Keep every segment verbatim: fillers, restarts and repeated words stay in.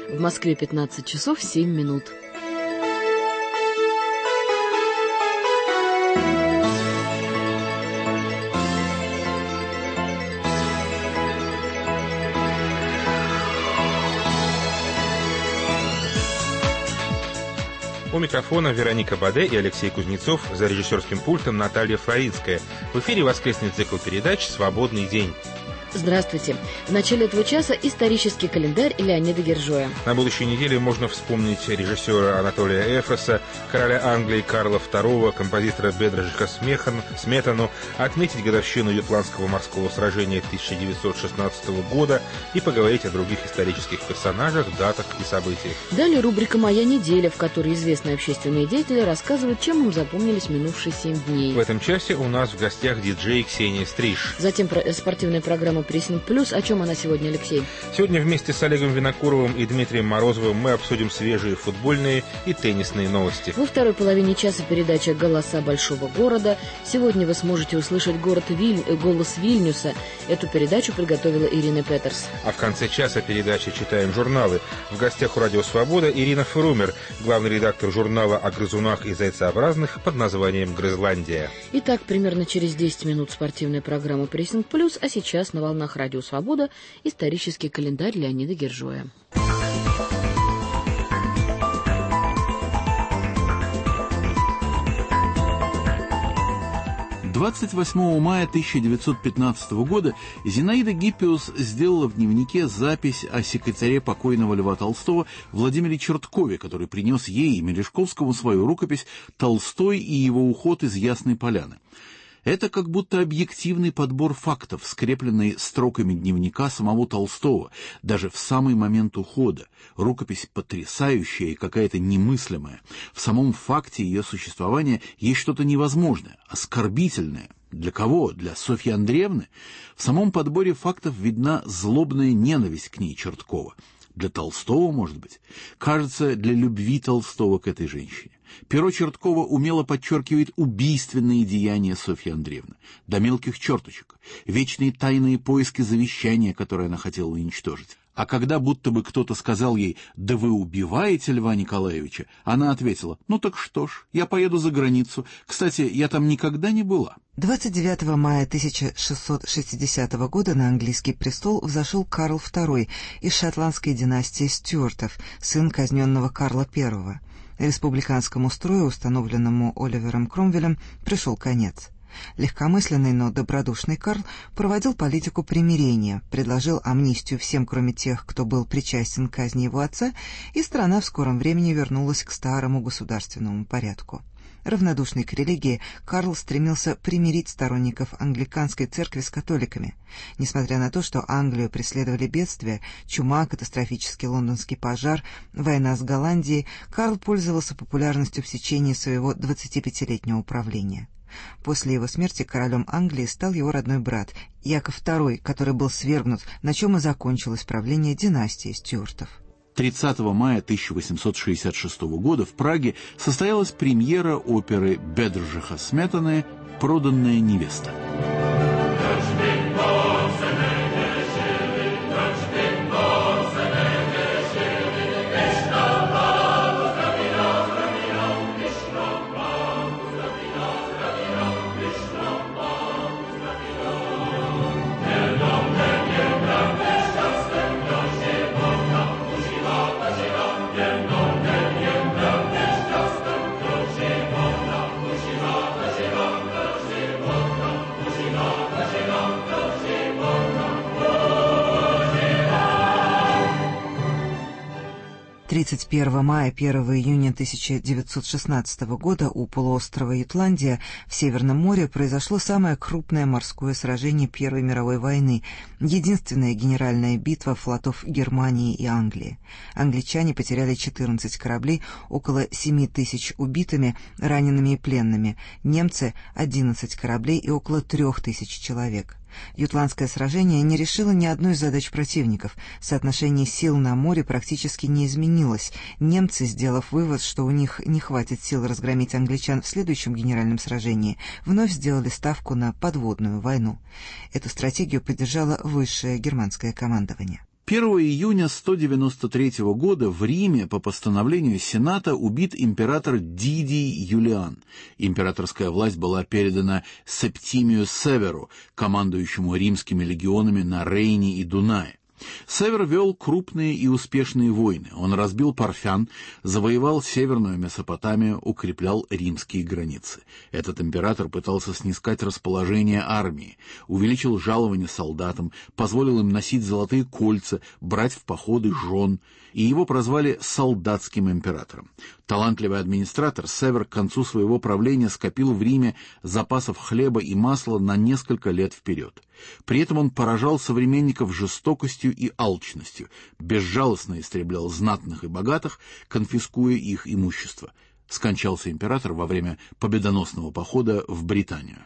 В Москве пятнадцать часов семь минут. У микрофона Вероника Баде и Алексей Кузнецов, за режиссерским пультом Наталья Флоринская. В эфире воскресный цикл передач «Свободный день». Здравствуйте. В начале этого часа исторический календарь Леонида Гержоя. На будущей неделе можно вспомнить режиссера Анатолия Эфроса, короля Англии Карла второго, композитора Бедржиха Сметану, отметить годовщину Ютландского морского сражения тысяча девятьсот шестнадцатого года и поговорить о других исторических персонажах, датах и событиях. Далее рубрика «Моя неделя», в которой известные общественные деятели рассказывают, чем им запомнились минувшие семь дней. В этом часе у нас в гостях диджей Ксения Стриж. Затем спортивная программа «Прессинг Плюс». О чем она сегодня, Алексей? Сегодня вместе с Олегом Винокуровым и Дмитрием Морозовым мы обсудим свежие футбольные и теннисные новости. Во второй половине часа передача «Голоса большого города». Сегодня вы сможете услышать город Виль... голос Вильнюса. Эту передачу подготовила Ирина Петерс. А в конце часа передачи «Читаем журналы». В гостях у «Радио Свобода» Ирина Фрумер, главный редактор журнала о грызунах и зайцеобразных под названием «Грызландия». Итак, примерно через десять минут спортивная программа «Прессинг Плюс», а сейчас на волнах «Радио Свобода» исторический календарь Леонида Гержоя. двадцать восьмого мая тысяча девятьсот пятнадцатого года Зинаида Гиппиус сделала в дневнике запись о секретаре покойного Льва Толстого Владимире Черткове, который принес ей и Мережковскому свою рукопись «Толстой и его уход из Ясной Поляны». Это как будто объективный подбор фактов, скрепленный строками дневника самого Толстого, даже в самый момент ухода. Рукопись потрясающая и какая-то немыслимая. В самом факте ее существования есть что-то невозможное, оскорбительное. Для кого? Для Софьи Андреевны? В самом подборе фактов видна злобная ненависть к ней Черткова. Для Толстого, может быть. Кажется, для любви Толстого к этой женщине. Перо Черткова умело подчеркивает убийственные деяния Софьи Андреевны, до мелких черточек, вечные тайные поиски завещания, которые она хотела уничтожить. А когда будто бы кто-то сказал ей «Да вы убиваете Льва Николаевича», она ответила «Ну так что ж, я поеду за границу. Кстати, я там никогда не была». двадцать девятого мая тысяча шестьсот шестидесятого года на английский престол взошел Карл второй из шотландской династии Стюартов, сын казненного Карла первого. Республиканскому строю, установленному Оливером Кромвелем, пришел конец. Легкомысленный, но добродушный Карл проводил политику примирения, предложил амнистию всем, кроме тех, кто был причастен к казни его отца, и страна в скором времени вернулась к старому государственному порядку. Равнодушный к религии, Карл стремился примирить сторонников англиканской церкви с католиками. Несмотря на то, что Англию преследовали бедствия, чума, катастрофический лондонский пожар, война с Голландией, Карл пользовался популярностью в течение своего двадцатипятилетнего правления. После его смерти королем Англии стал его родной брат Яков второй, который был свергнут, на чем и закончилось правление династии Стюартов. тридцатого мая тысяча восемьсот шестьдесят шестого года в Праге состоялась премьера оперы Бедржиха Сметаны «Проданная невеста». тридцать первого мая — первого июня тысяча девятьсот шестнадцатого года у полуострова Ютландия в Северном море произошло самое крупное морское сражение Первой мировой войны, единственная генеральная битва флотов Германии и Англии. Англичане потеряли четырнадцать кораблей, около семи тысяч убитыми, ранеными и пленными, немцы — одиннадцать кораблей и около трех тысяч человек. Ютландское сражение не решило ни одной из задач противников. Соотношение сил на море практически не изменилось. Немцы, сделав вывод, что у них не хватит сил разгромить англичан в следующем генеральном сражении, вновь сделали ставку на подводную войну. Эту стратегию поддержало высшее германское командование. первого июня сто девяносто третьего года в Риме по постановлению Сената убит император Дидий Юлиан. Императорская власть была передана Септимию Северу, командующему римскими легионами на Рейне и Дунае. Север вел крупные и успешные войны. Он разбил Парфян, завоевал Северную Месопотамию, укреплял римские границы. Этот император пытался снискать расположение армии, увеличил жалования солдатам, позволил им носить золотые кольца, брать в походы жен, и его прозвали «солдатским императором». Талантливый администратор, Север к концу своего правления скопил в Риме запасов хлеба и масла на несколько лет вперед. При этом он поражал современников жестокостью и алчностью, безжалостно истреблял знатных и богатых, конфискуя их имущество. Скончался император во время победоносного похода в Британию.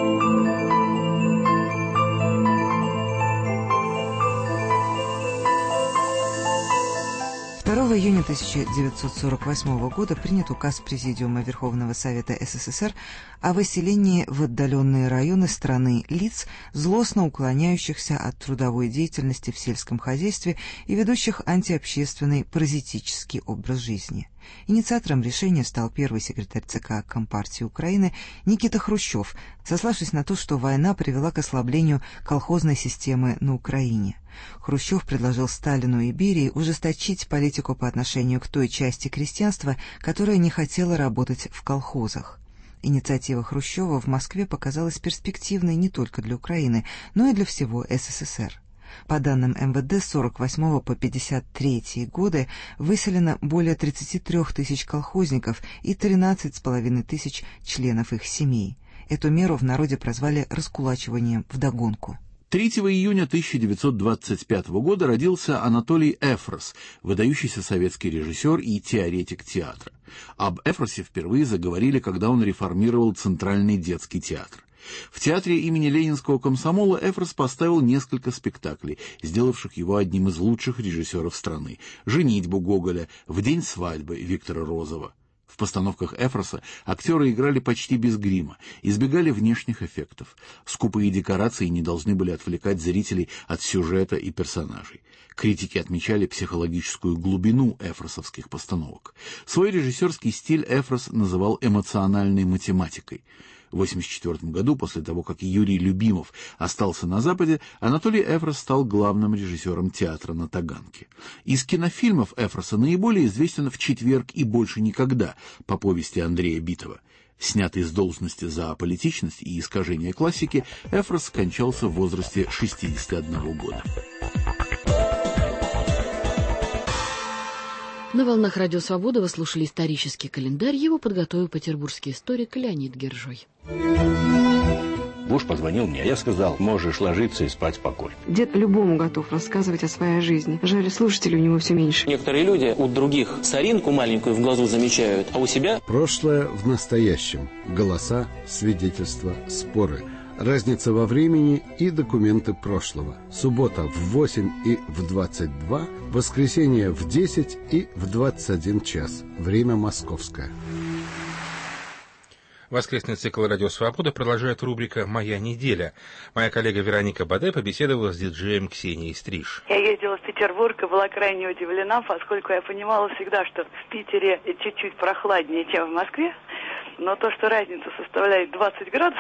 второго июня тысяча девятьсот сорок восьмого года принят указ Президиума Верховного Совета СССР о выселении в отдаленные районы страны лиц, злостно уклоняющихся от трудовой деятельности в сельском хозяйстве и ведущих антиобщественный паразитический образ жизни. Инициатором решения стал первый секретарь ЦК Компартии Украины Никита Хрущев, сославшись на то, что война привела к ослаблению колхозной системы на Украине. Хрущев предложил Сталину и Берии ужесточить политику по отношению к той части крестьянства, которая не хотела работать в колхозах. Инициатива Хрущева в Москве показалась перспективной не только для Украины, но и для всего СССР. По данным эм вэ дэ, с сорок восьмого по пятьдесят третий годы выселено более тридцати трёх тысяч колхозников и тринадцать с половиной тысяч членов их семей. Эту меру в народе прозвали раскулачиванием вдогонку. третьего июня тысяча девятьсот двадцать пятого года родился Анатолий Эфрос, выдающийся советский режиссер и теоретик театра. Об Эфросе впервые заговорили, когда он реформировал Центральный детский театр. В театре имени Ленинского комсомола Эфрос поставил несколько спектаклей, сделавших его одним из лучших режиссеров страны: «Женитьбу» Гоголя, «В день свадьбы» Виктора Розова. В постановках Эфроса актеры играли почти без грима, избегали внешних эффектов. Скупые декорации не должны были отвлекать зрителей от сюжета и персонажей. Критики отмечали психологическую глубину эфросовских постановок. Свой режиссерский стиль Эфрос называл эмоциональной математикой. В восемьдесят четвёртом году, после того, как Юрий Любимов остался на Западе, Анатолий Эфрос стал главным режиссером театра на Таганке. Из кинофильмов Эфроса наиболее известен «В четверг и больше никогда» по повести Андрея Битова. Снятый с должности за аполитичность и искажение классики, Эфрос скончался в возрасте шестидесяти одного года. На волнах Радио Свобода вы слушали исторический календарь. Его подготовил петербургский историк Леонид Гержой. Муж позвонил мне, я сказал: можешь ложиться и спать спокойно. Дед любому готов рассказывать о своей жизни. Жаль, слушателей у него все меньше. Некоторые люди у других соринку маленькую в глазу замечают, а у себя... Прошлое в настоящем. Голоса, свидетельства, споры. Разница во времени и документы прошлого. Суббота в восемь и в двадцать два, воскресенье в десять и в двадцать один час. Время московское. Воскресный цикл «Радио Свобода» продолжает рубрика «Моя неделя». Моя коллега Вероника Баде побеседовала с диджеем Ксенией Стриж. Я ездила в Петербург и была крайне удивлена, поскольку я понимала всегда, что в Питере чуть-чуть прохладнее, чем в Москве. Но то, что разница составляет двадцать градусов,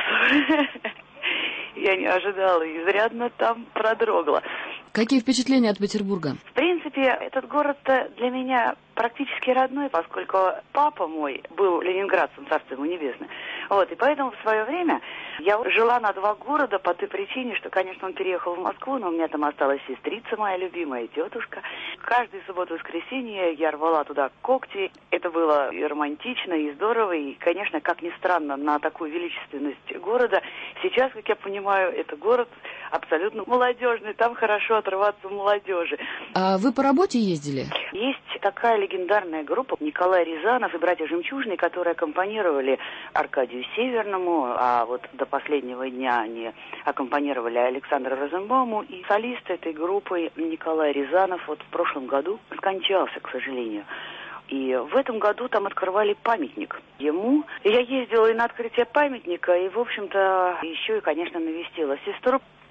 я не ожидала, изрядно там продрогла. Какие впечатления от Петербурга? В принципе, этот город для меня практически родной, поскольку папа мой был ленинградцем, царство ему небесное. Вот, и поэтому в свое время я жила на два города по той причине, что, конечно, он переехал в Москву, но у меня там осталась сестрица моя любимая, тетушка. Каждую субботу-воскресенье я рвала туда когти. Это было и романтично, и здорово, и, конечно, как ни странно, на такую величественность города. Сейчас, как я понимаю, это город абсолютно молодежный, там хорошо отрываться молодежи. А вы по работе ездили? Есть такая легендарная группа Николай Рязанов и братья Жемчужные, которые аккомпанировали Аркадию Северному, а вот до последнего дня они аккомпанировали Александру Розенбауму, и солист этой группы Николай Рязанов вот в прошлом году скончался, к сожалению. И в этом году там открывали памятник ему. Я ездила и на открытие памятника, и, в общем-то, еще и, конечно, навестила сестру.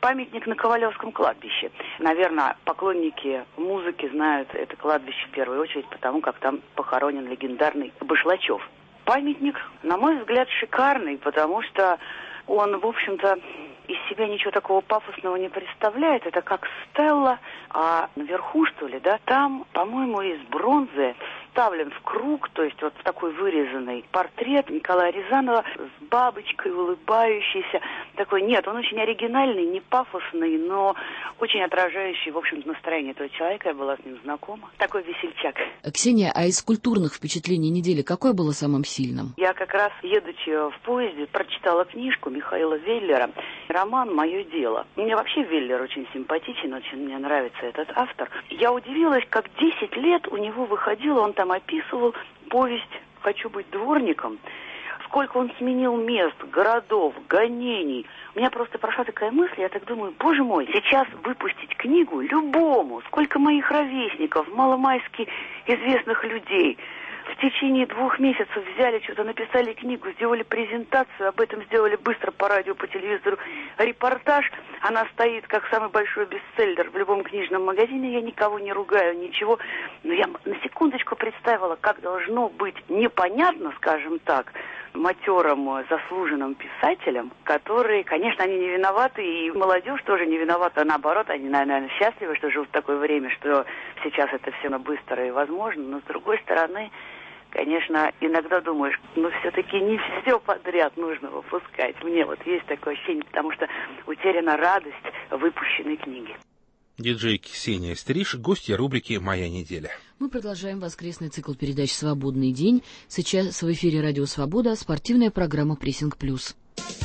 памятник на Ковалевском кладбище. Наверное, поклонники музыки знают это кладбище в первую очередь, потому как там похоронен легендарный Башлачев. Памятник, на мой взгляд, шикарный, потому что он, в общем-то, из себя ничего такого пафосного не представляет. Это как стелла, а наверху, что ли, да, там, по-моему, из бронзы вставлен в круг, то есть вот в такой вырезанный портрет Николая Рязанова с бабочкой, улыбающийся. Такой, нет, он очень оригинальный, не пафосный, но очень отражающий, в общем-то, настроение этого человека. Я была с ним знакома. Такой весельчак. Ксения, а из культурных впечатлений недели какое было самым сильным? Я как раз, едучи в поезде, прочитала книжку Михаила Веллера, роман «Мое дело». Мне вообще Веллер очень симпатичен, очень мне нравится этот автор. Я удивилась, как десять лет у него выходило, он там описывал повесть «Хочу быть дворником». Сколько он сменил мест, городов, гонений. У меня просто прошла такая мысль, я так думаю, боже мой, сейчас выпустить книгу любому, сколько моих ровесников, маломайски известных людей. В течение двух месяцев взяли, что-то написали книгу, сделали презентацию, об этом сделали быстро по радио, по телевизору репортаж. Она стоит как самый большой бестселлер в любом книжном магазине. Я никого не ругаю, ничего. Но я на секундочку представила, как должно быть непонятно, скажем так, матерым, заслуженным писателям, которые, конечно, они не виноваты, и молодежь тоже не виновата, а наоборот, они, наверное, счастливы, что живут в такое время, что сейчас это все быстро и возможно, но с другой стороны, конечно, иногда думаешь, ну, все-таки не все подряд нужно выпускать. Мне вот есть такое ощущение, потому что утеряна радость выпущенной книги. Диджей Ксения Стриж, гостья рубрики «Моя неделя». Мы продолжаем воскресный цикл передач «Свободный день». Сейчас в эфире «Радио Свобода» спортивная программа «Прессинг Плюс».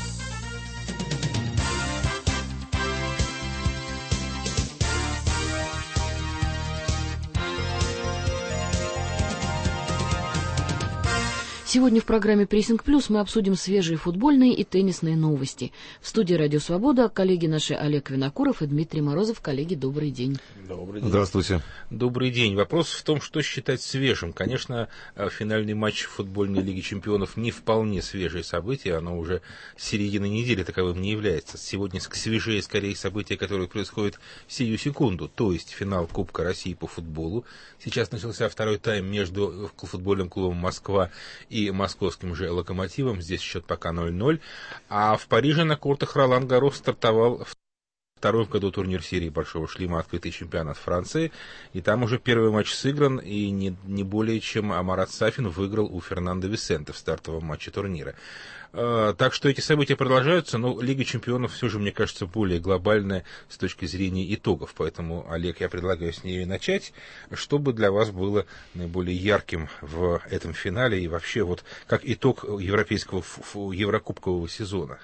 Сегодня в программе «Прессинг Плюс» мы обсудим свежие футбольные и теннисные новости. В студии «Радио Свобода» коллеги наши Олег Винокуров и Дмитрий Морозов. Коллеги, добрый день. Добрый день. Здравствуйте. Добрый день. Вопрос в том, что считать свежим. Конечно, финальный матч футбольной Лиги Чемпионов не вполне свежее событие. Оно уже с середины недели таковым не является. Сегодня свежее, скорее, событие, которое происходит сию секунду. То есть финал Кубка России по футболу. Сейчас начался второй тайм между футбольным клубом «Москва» и и московским же «Локомотивом». Здесь счет пока ноль-ноль. А в Париже на кортах Ролан Гаррос стартовал второй в году турнир серии Большого Шлема, открытый чемпионат Франции. И там уже первый матч сыгран, и не, не более чем Марат Сафин выиграл у Фернандо Висенте в стартовом матче турнира. Uh, так что эти события продолжаются, но Лига Чемпионов все же, мне кажется, более глобальная с точки зрения итогов. Поэтому, Олег, я предлагаю с нее начать, чтобы для вас было наиболее ярким в этом финале и вообще вот как итог европейского еврокубкового сезона.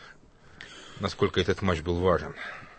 Насколько этот матч был важен?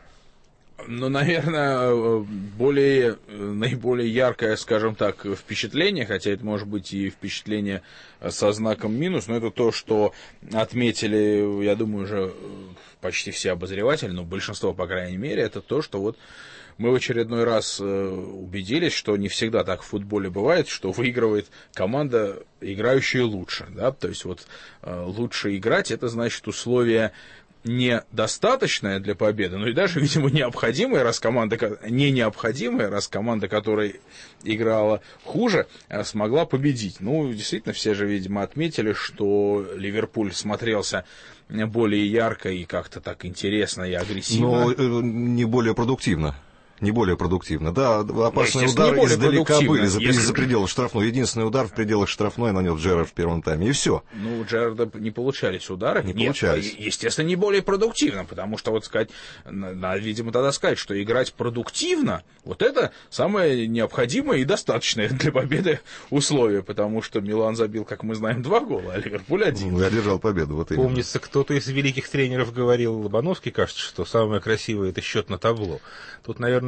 Ну, наверное, более, наиболее яркое, скажем так, впечатление, хотя это может быть и впечатление со знаком минус, но это то, что отметили, я думаю, уже почти все обозреватели, но большинство, по крайней мере, это то, что вот мы в очередной раз убедились, что не всегда так в футболе бывает, что выигрывает команда, играющая лучше, да, то есть вот лучше играть, это значит условия недостаточное для победы, но и даже, видимо, необходимое, раз команда, не необходимое, раз команда, которая играла хуже, смогла победить. Ну, действительно, все же, видимо, отметили, что Ливерпуль смотрелся более ярко и как-то так интересно и агрессивно. Но не более продуктивно. Не более продуктивно. Да, опасные ну, удары издалека были за, если... за пределы штрафной. Единственный удар в пределах штрафной нанес Джерард в первом тайме, и все. Ну, у Джерарда не получались удары. Не Нет, получались. Естественно, не более продуктивно, потому что, вот сказать, надо, видимо, тогда сказать, что играть продуктивно, вот это самое необходимое и достаточное для победы условие, потому что Милан забил, как мы знаем, два гола, а Ливерпуль один. Ну, одержал победу, вот именно. Помнится, кто-то из великих тренеров говорил, Лобановский, кажется, что самое красивое — это счет на табло. Тут, наверное,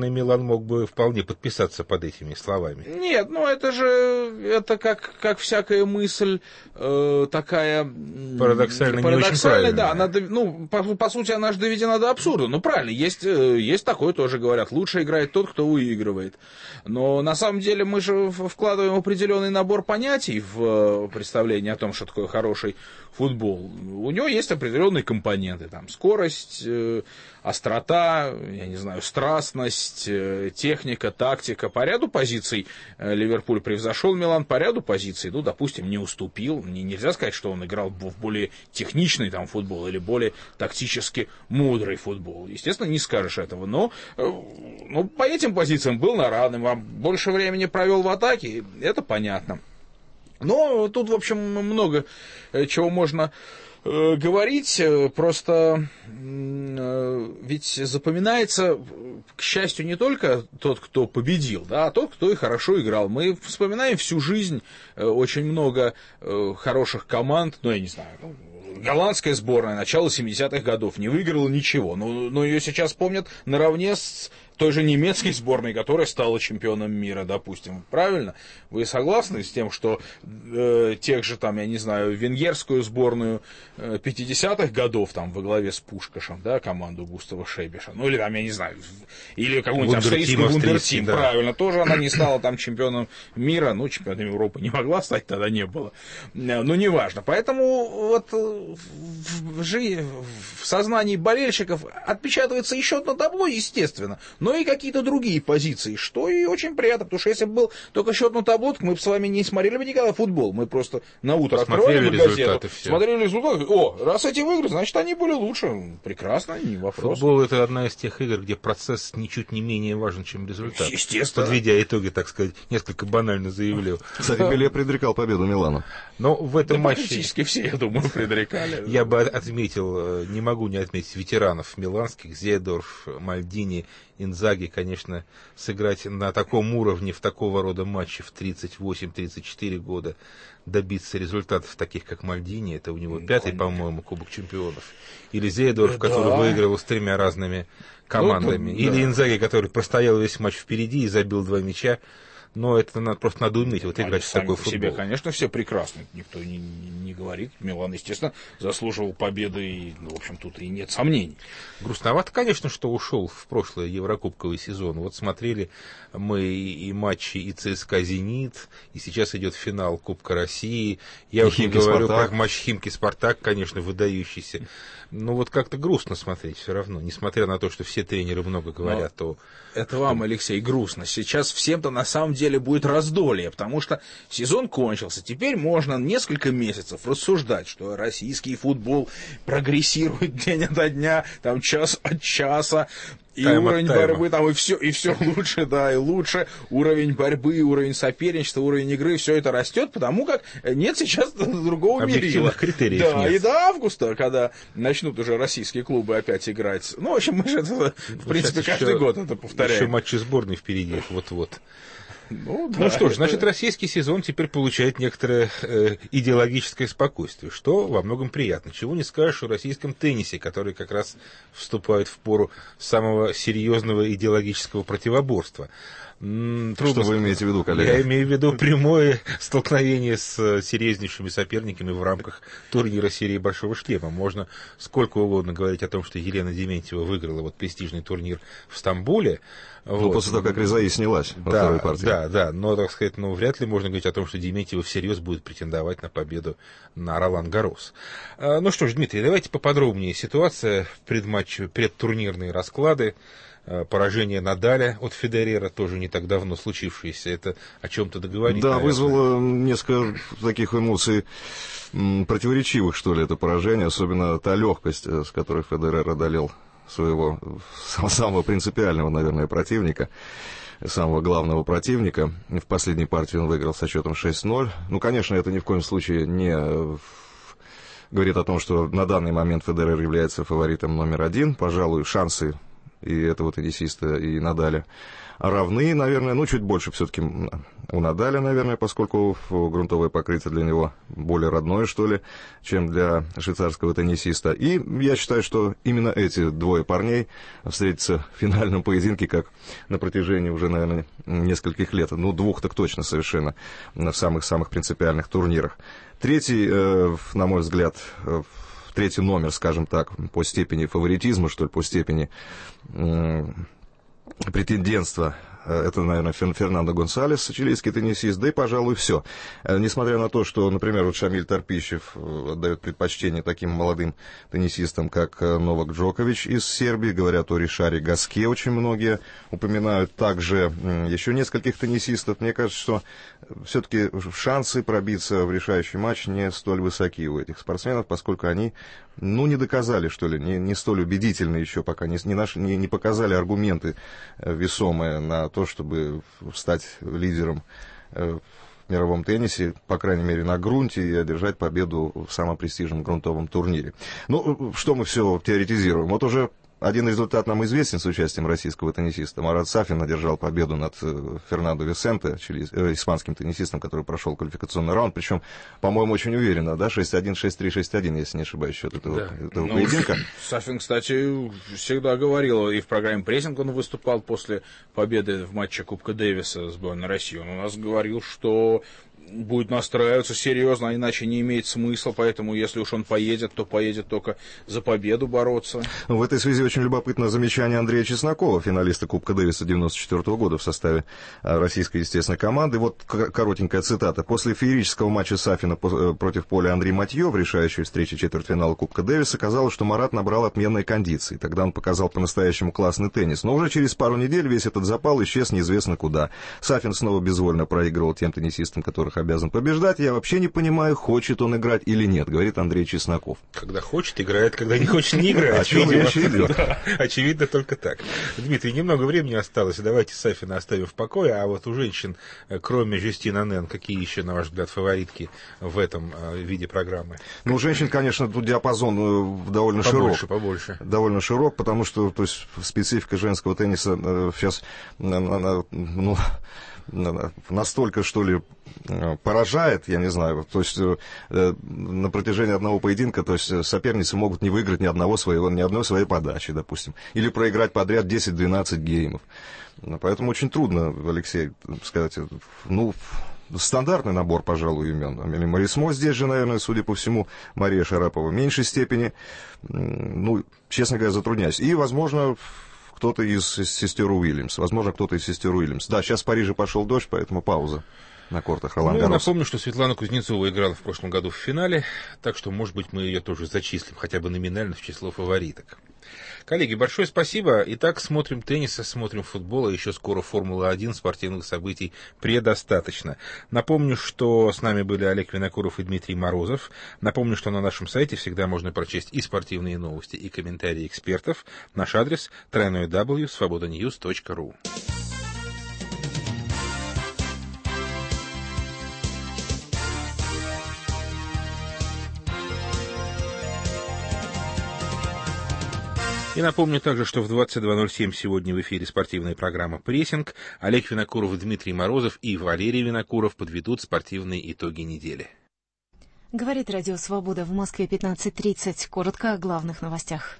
наверное, Милан мог бы вполне подписаться под этими словами. Нет, ну это же, это как, как всякая мысль э, такая... Парадоксально, парадоксальная, не очень да, она, ну, по, по сути, она же доведена до абсурда. Ну, правильно, есть, есть такое тоже говорят, лучше играет тот, кто выигрывает. Но на самом деле мы же вкладываем определенный набор понятий в представление о том, что такое хороший футбол. У него есть определенные компоненты, там, скорость, э, острота, я не знаю, страстность, э, техника, тактика. По ряду позиций э, Ливерпуль превзошел Милан, по ряду позиций, ну, допустим, не уступил. Не, нельзя сказать, что он играл в более техничный там футбол или более тактически мудрый футбол. Естественно, не скажешь этого, но, э, но по этим позициям был на равном, а больше времени провел в атаке, это понятно. Но тут, в общем, много чего можно э, говорить, просто э, ведь запоминается, к счастью, не только тот, кто победил, да, а тот, кто и хорошо играл. Мы вспоминаем всю жизнь э, очень много э, хороших команд, ну, я не знаю, ну, голландская сборная начала семидесятых годов не выиграла ничего, но, но ее сейчас помнят наравне с той же немецкой сборной, которая стала чемпионом мира, допустим. Правильно? Вы согласны с тем, что э, тех же, там, я не знаю, венгерскую сборную э, пятидесятых годов, там, во главе с Пушкашем, да, команду Густава Шейбиша, ну, или там, я не знаю, или какой-нибудь австрийский вундертим, да. Правильно, тоже она не стала там чемпионом мира, ну, чемпионом Европы не могла стать, тогда не было. Ну, неважно. Поэтому вот в, в, в сознании болельщиков отпечатывается и счет на табло, естественно, но и какие-то другие позиции, что и очень приятно, потому что если бы был только счет на табло, мы бы с вами не смотрели бы никогда футбол, мы просто на утро открывали бы газету, смотрели результаты, о, раз эти выиграли, значит, они были лучше, прекрасно, не вопрос. Футбол — это одна из тех игр, где процесс ничуть не менее важен, чем результат. Естественно. Подведя итоги, так сказать, несколько банально заявил. Кстати, Пеле предрекал победу Милану. Но в этом да матче... практически все, я думаю, предрекали. Я бы отметил, не могу не отметить ветеранов миланских, Зейдорф, Мальдини, Инзаги, конечно, сыграть на таком уровне в такого рода матче в тридцать восемь — тридцать четыре года, добиться результатов таких, как Мальдини, это у него ну, пятый, конечно. По-моему, Кубок чемпионов. Или Зейдорф, да. который выигрывал с тремя разными командами. Ну, Или да. Инзаги, который простоял весь матч впереди и забил два мяча. Но это надо, просто надо уметь вот играть в такой футбол. Себе, конечно, все прекрасны. Никто не, не, не говорит. Милан, естественно, заслуживал победы. И, ну, в общем, тут и нет сомнений. Грустновато, конечно, что ушел в прошлый еврокубковый сезон. Вот смотрели мы и матчи и ЦСКА «Зенит», и сейчас идет финал Кубка России. Я и уж не говорю про матч Химки-Спартак, конечно, выдающийся. Но вот как-то грустно смотреть все равно. Несмотря на то, что все тренеры много говорят, Но то... Это вам, Алексей, грустно. Сейчас всем-то на самом деле будет раздолье, потому что сезон кончился. Теперь можно несколько месяцев рассуждать, что российский футбол прогрессирует день ото дня, там час от часа. И тайм уровень борьбы там, и все, и все лучше, да, и лучше. Уровень борьбы, уровень соперничества, уровень игры, все это растет, потому как нет сейчас другого мерила. Критериев да, нет. И до августа, когда начнут уже российские клубы опять играть. Ну, в общем, мы же это, в принципе, сейчас каждый еще, год это повторяем. Еще матчи сборной впереди, вот-вот. Ну, да, ну что ж, это... значит, российский сезон теперь получает некоторое э, идеологическое спокойствие, что во многом приятно. Чего не скажешь о российском теннисе, который как раз вступает в пору самого серьезного идеологического противоборства. Трудно что вы имеете в виду, коллега? Я имею в виду прямое столкновение с серьезнейшими соперниками в рамках турнира серии «Большого шлема». Можно сколько угодно говорить о том, что Елена Дементьева выиграла вот престижный турнир в Стамбуле. Ну, вот. После того, как Резаи снялась во да, второй партии. Да, да, но, так сказать, ну, вряд ли можно говорить о том, что Дементьева всерьез будет претендовать на победу на Ролан-Гаррос. А, ну что ж, Дмитрий, давайте поподробнее. Ситуация в предматче, предтурнирные расклады. Поражение Надаля от Федерера, тоже не так давно случившееся, это о чем-то договорит. Да, наверное. Вызвало несколько таких эмоций противоречивых, что ли, это поражение, особенно та легкость, с которой Федерер одолел своего самого принципиального, наверное, противника, самого главного противника. В последней партии он выиграл со счетом шесть ноль. Ну, конечно, это ни в коем случае не говорит о том, что на данный момент Федерер является фаворитом номер один. Пожалуй, шансы и этого теннисиста, и Надаля равны, наверное, ну, чуть больше все-таки у Надаля, наверное, поскольку грунтовое покрытие для него более родное, что ли, чем для швейцарского теннисиста. И я считаю, что именно эти двое парней встретятся в финальном поединке, как на протяжении уже, наверное, нескольких лет, ну, двух так точно совершенно, в самых-самых принципиальных турнирах. Третий, на мой взгляд, третий номер, скажем так, по степени фаворитизма, что ли, по степени претендентства, это, наверное, Фернандо Гонсалес, чилийский теннисист, да и, пожалуй, все. Несмотря на то, что, например, вот Шамиль Торпищев отдает предпочтение таким молодым теннисистам, как Новак Джокович из Сербии, говорят о Ришаре Гаске, очень многие упоминают также еще нескольких теннисистов. Мне кажется, что все-таки шансы пробиться в решающий матч не столь высоки у этих спортсменов, поскольку они, ну, не доказали, что ли, не, не столь убедительно еще пока, не, не, наши, не, не показали аргументы весомые на то, чтобы стать лидером в мировом теннисе, по крайней мере, на грунте, и одержать победу в самом престижном грунтовом турнире. Ну, что мы все теоретизируем? Вот уже один результат нам известен с участием российского теннисиста. Марат Сафин одержал победу над Фернандо Висенте, чили, э, испанским теннисистом, который прошел квалификационный раунд, причем, по-моему, очень уверенно, да, шесть один, шесть три, шесть один, если не ошибаюсь, счет этого, да. этого ну, поединка. Сафин, кстати, всегда говорил, и в программе «Прессинг» он выступал после победы в матче Кубка Дэвиса с сборной России. Он у нас говорил, что будет настраиваться серьезно, а иначе не имеет смысла, поэтому если уж он поедет, то поедет только за победу бороться. В этой связи очень любопытно замечание Андрея Чеснокова, финалиста Кубка Дэвиса девяносто четвёртого года в составе российской естественной команды. Вот коротенькая цитата. После феерического матча Сафина против Поля Андри Матье в решающей встрече четвертьфинала Кубка Дэвиса казалось, что Марат набрал отменной кондиции. Тогда он показал по-настоящему классный теннис. Но уже через пару недель весь этот запал исчез неизвестно куда. Сафин снова безвольно проигрывал тем теннисистам, которых обязан побеждать. Я вообще не понимаю, хочет он играть или нет, говорит Андрей Чесноков. Когда хочет, играет, когда не хочет, не играет. О чем речь идет? Очевидно, только так. Дмитрий, немного времени осталось. Давайте Сафина оставим в покое. А вот у женщин, кроме Жюстин Анен, какие еще, на ваш взгляд, фаворитки в этом виде программы? Ну, у женщин, конечно, тут диапазон довольно побольше, широк. Побольше, Довольно широк, потому что, то есть, специфика женского тенниса сейчас, ну, настолько, что ли, поражает, я не знаю, то есть на протяжении одного поединка, то есть соперницы могут не выиграть ни одного своего, ни одной своей подачи, допустим, или проиграть подряд десять-двенадцать геймов. Поэтому очень трудно, Алексей, сказать, ну, стандартный набор, пожалуй, имен. Амели Марисмо здесь же, наверное, судя по всему, Мария Шарапова в меньшей степени, ну, честно говоря, затрудняюсь. И, возможно, кто-то из сестер Уильямс. Возможно, кто-то из сестер Уильямс. Да, сейчас в Париже пошел дождь, поэтому пауза на кортах Ролан Гаррос. Ну, напомню, что Светлана Кузнецова играла в прошлом году в финале, так что, может быть, мы ее тоже зачислим, хотя бы номинально, в число фавориток. Коллеги, большое спасибо. Итак, смотрим теннис, смотрим футбол, а еще скоро Формула один, спортивных событий предостаточно. Напомню, что с нами были Олег Винокуров и Дмитрий Морозов. Напомню, что на нашем сайте всегда можно прочесть и спортивные новости, и комментарии экспертов. Наш адрес дабл ю дабл ю дабл ю точка свобода ньюс точка ру. И напомню также, что в двадцать два ноль семь сегодня в эфире спортивная программа «Прессинг». Олег Винокуров, Дмитрий Морозов и Валерий Винокуров подведут спортивные итоги недели. Говорит Радио Свобода, в Москве пятнадцать тридцать. Коротко о главных новостях.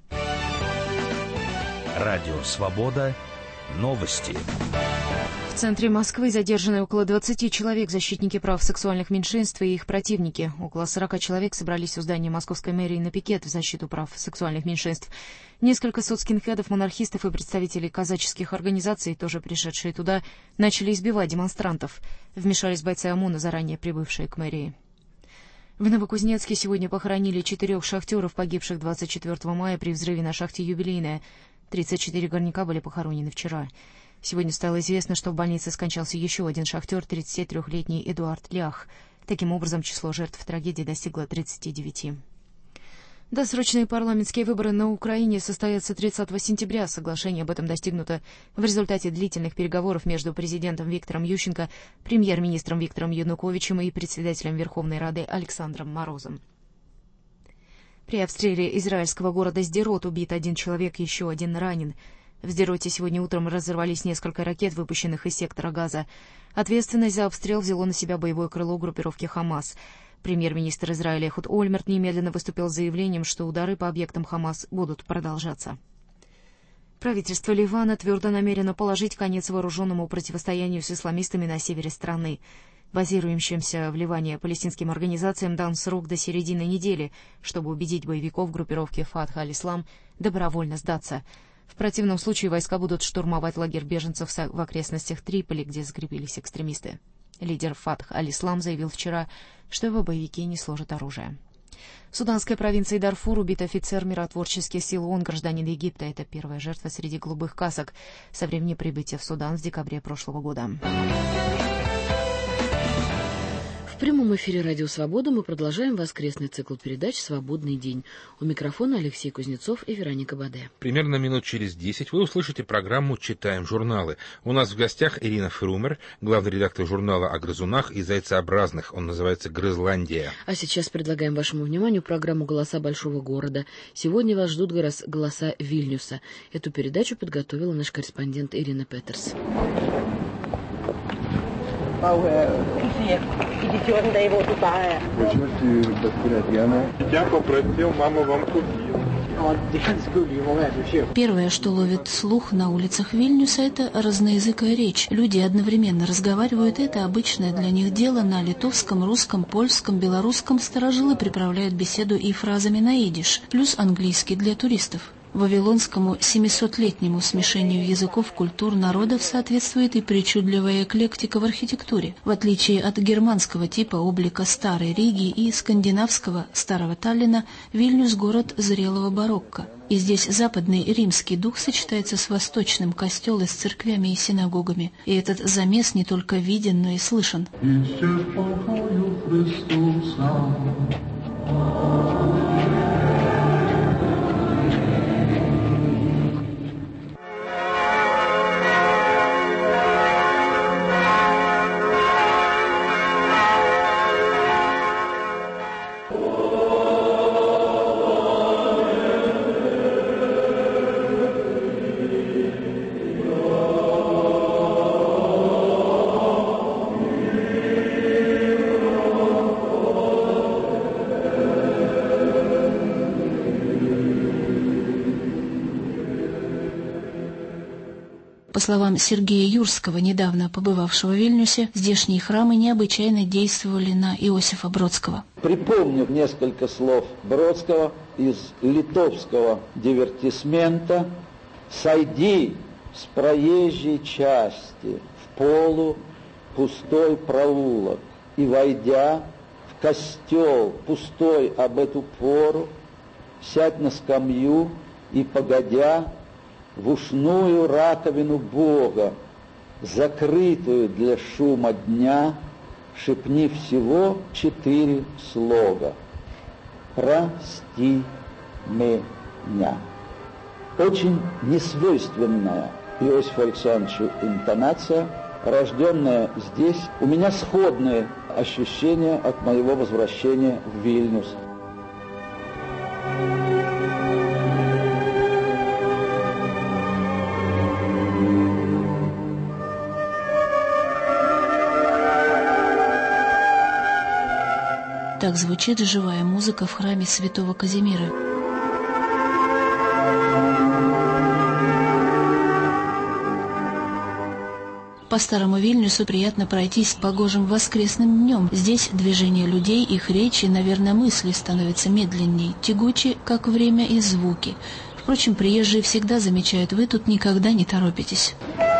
Радио Свобода. Новости. В центре Москвы задержаны около двадцати человек, защитники прав сексуальных меньшинств и их противники. Около сорока человек собрались у здания Московской мэрии на пикет в защиту прав сексуальных меньшинств. Несколько соцкинхедов, монархистов и представителей казаческих организаций, тоже пришедшие туда, начали избивать демонстрантов. Вмешались бойцы ОМОНа, заранее прибывшие к мэрии. В Новокузнецке сегодня похоронили четырех шахтеров, погибших двадцать четвёртого мая при взрыве на шахте «Юбилейная». тридцать четыре горняка были похоронены вчера. Сегодня стало известно, что в больнице скончался еще один шахтер, тридцатитрёхлетний Эдуард Лях. Таким образом, число жертв трагедии достигло тридцати девяти. Досрочные парламентские выборы на Украине состоятся тридцатого сентября. Соглашение об этом достигнуто в результате длительных переговоров между президентом Виктором Ющенко, премьер-министром Виктором Януковичем и председателем Верховной Рады Александром Морозом. При обстреле израильского города Сдерот убит один человек, еще один ранен. В Сдероте сегодня утром разорвались несколько ракет, выпущенных из сектора Газа. Ответственность за обстрел взяло на себя боевое крыло группировки «Хамас». Премьер-министр Израиля Эхуд Ольмерт немедленно выступил с заявлением, что удары по объектам «Хамас» будут продолжаться. Правительство Ливана твердо намерено положить конец вооруженному противостоянию с исламистами на севере страны. Базирующимся в Ливане палестинским организациям дан срок до середины недели, чтобы убедить боевиков группировки «Фатх аль-Ислам» добровольно сдаться. В противном случае войска будут штурмовать лагерь беженцев в окрестностях Триполи, где закрепились экстремисты. Лидер «Фатх аль-Ислам» заявил вчера, что его боевики не сложат оружие. В суданской провинции Дарфур убит офицер миротворческих сил ООН, гражданин Египта. Это первая жертва среди голубых касок со времени прибытия в Судан в декабре прошлого года. В прямом эфире «Радио Свобода» мы продолжаем воскресный цикл передач «Свободный день». У микрофона Алексей Кузнецов и Вероника Баде. Примерно минут через десять вы услышите программу «Читаем журналы». У нас в гостях Ирина Фрумер, главный редактор журнала о грызунах и зайцеобразных. Он называется «Грызландия». А сейчас предлагаем вашему вниманию программу «Голоса большого города». Сегодня вас ждут голоса Вильнюса. Эту передачу подготовила наш корреспондент Ирина Петерс. Я попросил, мама вам купила. Первое, что ловит слух на улицах Вильнюса, это разноязыкая речь. Люди одновременно разговаривают, это обычное для них дело на литовском, русском, польском, белорусском. Старожилы приправляют беседу и фразами на идиш, плюс английский для туристов. Вавилонскому семисотлетнему смешению языков, культур, народов соответствует и причудливая эклектика в архитектуре. В отличие от германского типа облика старой Риги и скандинавского старого Таллина, Вильнюс – город зрелого барокко. И здесь западный римский дух сочетается с восточным, костелы с церквями и синагогами. И этот замес не только виден, но и слышен. По словам Сергея Юрского, недавно побывавшего в Вильнюсе, здешние храмы необычайно действовали на Иосифа Бродского. Припомню несколько слов Бродского из литовского дивертисмента: «Сойди с проезжей части в полу пустой проулок, и, войдя в костел пустой об эту пору, сядь на скамью и, погодя, в ушную раковину Бога, закрытую для шума дня, шепни всего четыре слога: прости меня». Очень несвойственная Иосифу Александровичу интонация, рожденная здесь. У меня сходные ощущения от моего возвращения в Вильнюс. Так звучит живая музыка в храме святого Казимира. По старому Вильнюсу приятно пройтись погожим воскресным днем. Здесь движение людей, их речи, наверное, мысли становятся медленней, тягуче, как время и звуки. Впрочем, приезжие всегда замечают: вы тут никогда не торопитесь.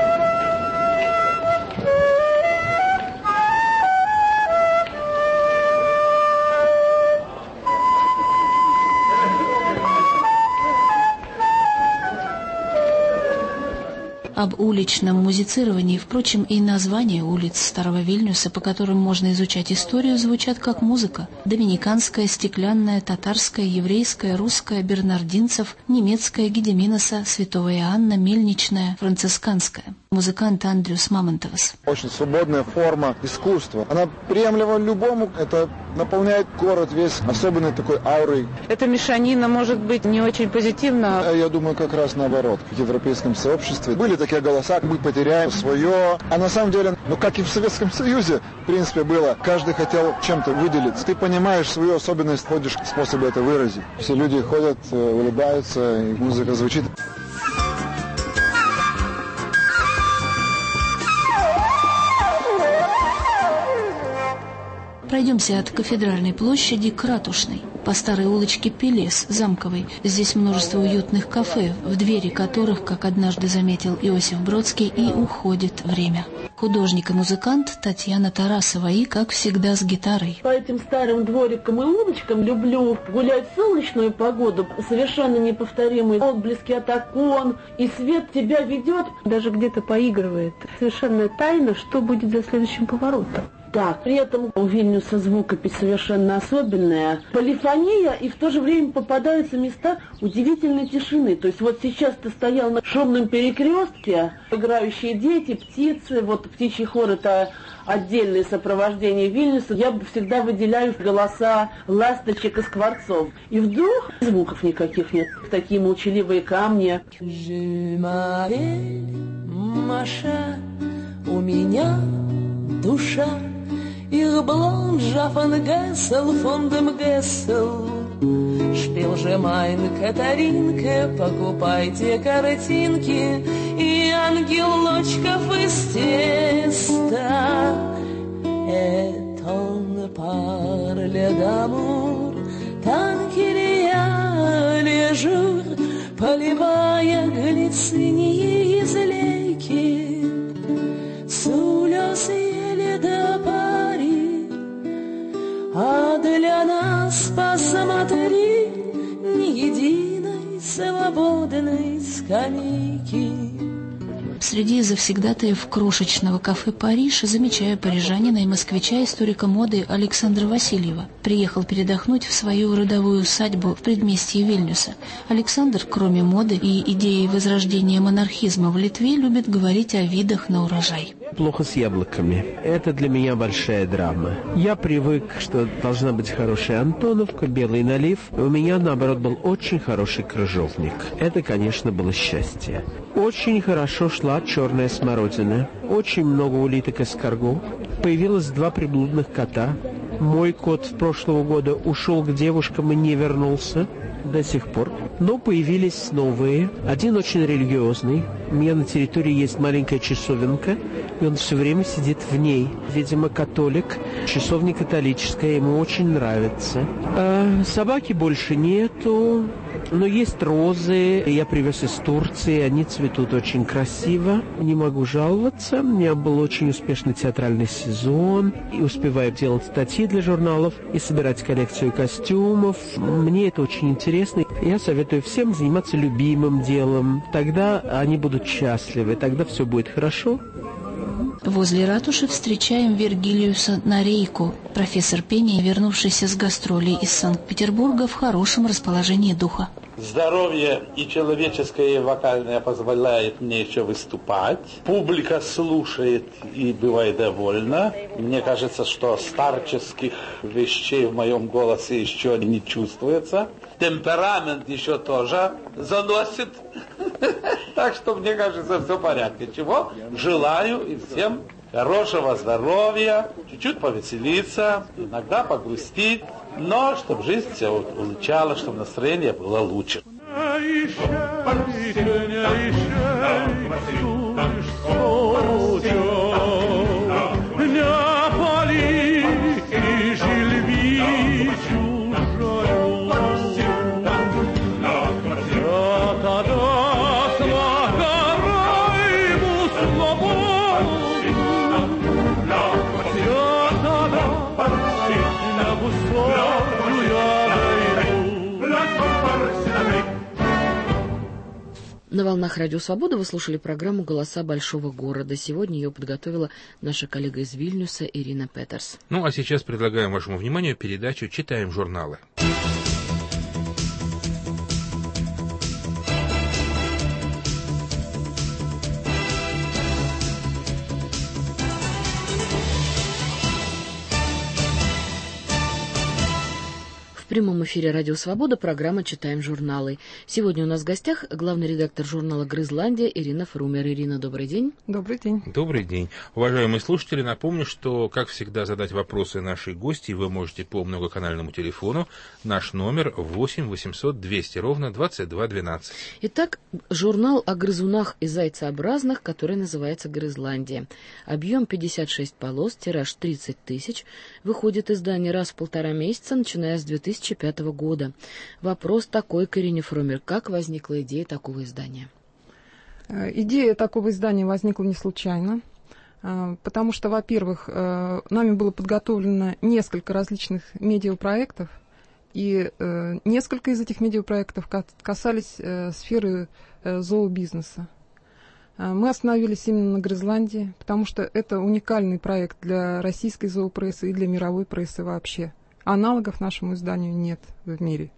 Об уличном музицировании, впрочем, и названия улиц Старого Вильнюса, по которым можно изучать историю, звучат как музыка. Доминиканская, стеклянная, татарская, еврейская, русская, бернардинцев, немецкая, Гедеминоса, святого Иоанна, мельничная, францисканская. музыкант Андрюс Мамонтовас. Очень свободная форма искусства. Она приемлема любому. Это наполняет город весь особенной такой аурой. Эта мешанина может быть не очень позитивна. Я думаю, как раз наоборот. В европейском сообществе были такие голоса, мы потеряем свое. А на самом деле, ну как и в Советском Союзе, в принципе, было. Каждый хотел чем-то выделиться. Ты понимаешь свою особенность, ходишь способ это выразить. Все люди ходят, улыбаются, и музыка звучит. Пройдемся от Кафедральной площади к Ратушной, по старой улочке Пелес, Замковой. Здесь множество уютных кафе, в двери которых, как однажды заметил Иосиф Бродский, и уходит время. Художник и музыкант Татьяна Тарасова и, как всегда, с гитарой. По этим старым дворикам и улочкам люблю гулять в солнечную погоду. Совершенно неповторимые отблески от окон, и свет тебя ведет, даже где-то поигрывает. Совершенная тайна, что будет за следующим поворотом. Да, при этом у Вильнюса звукопись совершенно особенная. Полифония, и в то же время попадаются места удивительной тишины. То есть вот сейчас ты стоял на шумном перекрестке, играющие дети, птицы, вот птичий хор — это отдельное сопровождение Вильнюса. Я всегда выделяю голоса ласточек и скворцов. И вдруг звуков никаких нет. Такие молчаливые камни. Маша, у меня душа. Их блонжа фон Гессел, фон дем Гессел. Шпил же майн, Катаринка, покупайте картинки и ангелочков из теста. Это парле дамур, танкирия лежур, поливая глицинии излейки. Сулёс еле до пари, а для нас, посмотри, ни единой свободной скамейки. Среди завсегдатаев крошечного кафе «Париж» замечаю парижанина и москвича, историка моды Александра Васильева. Приехал передохнуть в свою родовую усадьбу в предместье Вильнюса. Александр, кроме моды и идеи возрождения монархизма в Литве, любит говорить о видах на урожай. Плохо с яблоками. Это для меня большая драма. Я привык, что должна быть хорошая Антоновка, белый налив. У меня, наоборот, был очень хороший крыжовник. Это, конечно, было счастье. Очень хорошо шла черная смородина. Очень много улиток эскарго. Появилось два приблудных кота. Мой кот в прошлого года ушел к девушкам и не вернулся до сих пор. Но появились новые. Один очень религиозный. У меня на территории есть маленькая часовенка, и он все время сидит в ней. Видимо, католик. Часовня католическая, ему очень нравится. А собаки больше нету. Но есть розы, я привез из Турции, они цветут очень красиво. Не могу жаловаться, у меня был очень успешный театральный сезон. И успеваю делать статьи для журналов и собирать коллекцию костюмов. Мне это очень интересно. Я советую всем заниматься любимым делом. Тогда они будут счастливы, тогда все будет хорошо. Возле ратуши встречаем Вергилиуса Нарейку, профессор пения, вернувшийся с гастролей из Санкт-Петербурга в хорошем расположении духа. Здоровье и человеческое, и вокальное позволяет мне еще выступать. Публика слушает и бывает довольна. Мне кажется, что старческих вещей в моем голосе еще не чувствуется. Темперамент еще тоже заносит. Так что, мне кажется, все в порядке. Чего? Желаю и всем хорошего здоровья, чуть-чуть повеселиться, иногда погрустить, но чтобы жизнь все улучшала, чтобы настроение было лучше. На волнах Радио Свобода вы слушали программу «Голоса большого города». Сегодня ее подготовила наша коллега из Вильнюса Ирина Петерс. Ну а сейчас предлагаем вашему вниманию передачу «Читаем журналы». В прямом эфире «Радио Свобода» программа «Читаем журналы». Сегодня у нас в гостях главный редактор журнала «Грызландия» Ирина Фрумер. Ирина, добрый день. Добрый день. Добрый день. Уважаемые слушатели, напомню, что, как всегда, задать вопросы нашей гости вы можете по многоканальному телефону. Наш номер восемь восемьсот двести ровно двадцать два двенадцать. Итак, журнал о грызунах и зайцеобразных, который называется «Грызландия». Объем пятьдесят шесть полос, тираж тридцать тысяч. Выходит издание раз в полтора месяца, начиная с две тысячи пятого года. Вопрос такой к Ирине Фрумер. Как возникла идея такого издания? Идея такого издания возникла не случайно, потому что, во-первых, нами было подготовлено несколько различных медиапроектов, и несколько из этих медиапроектов касались сферы зообизнеса. Мы остановились именно на Грызландии, потому что это уникальный проект для российской зоопрессы и для мировой прессы вообще. Аналогов нашему изданию нет в мире.